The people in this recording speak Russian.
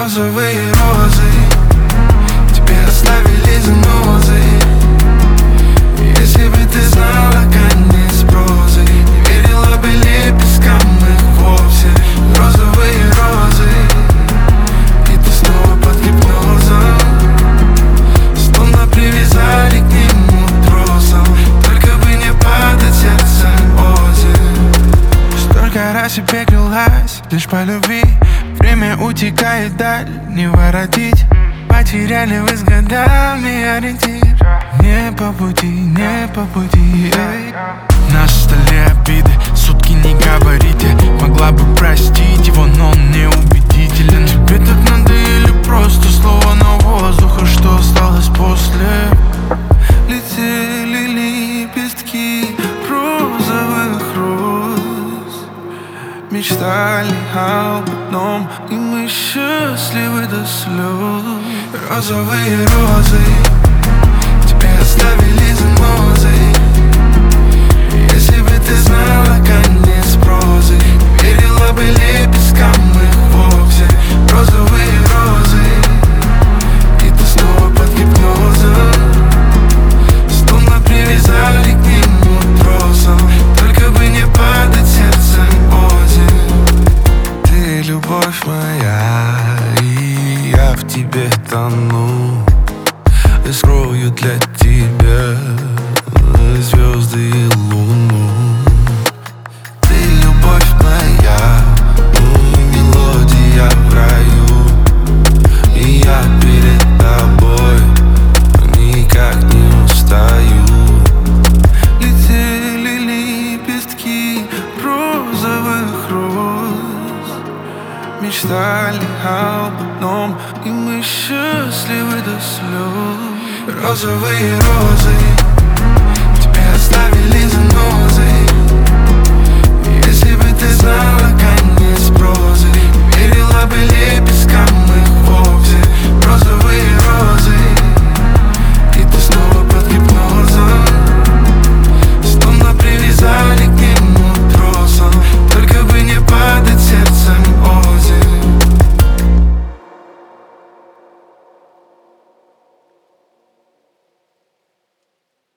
Розовые розы тебе оставили занозы. Если бы ты знала конец прозы, не верила бы лепесткам их вовсе. Розовые розы, и ты снова под гипнозом, словно привязали к нему тросом. Только бы не падать сердцем озер. Столько раз я пеклилась лишь по любви. Время утекает даль, не воротить. Потеряли вы с годами ориентир. Не по пути, не по пути, эй. На столе обиды, сутки не говорите. Могла бы простить его, но он неубедителен. Тебе так надоели просто слова на воздух. А что осталось после? Летели лепестки розовых роз, мечтали об одном, и мы счастливы до слез. Розовые розы тебе оставили занозы. Если бы ты знала конец прозы, не верила бы лепесткам их вовсе. Розовые розы, и ты снова под гипнозом, словно привязали к нему тросом. Только бы не падать сердцем озер. Ты любовь моя, и я в тебе тону. Я скрою для тебя звезды и луну. Ты любовь моя, мелодия в раю, и я перед тобой никак не устаю. Летели лепестки розовых роз, мечтали об одном, и мы счастливы до слез. Розовые розы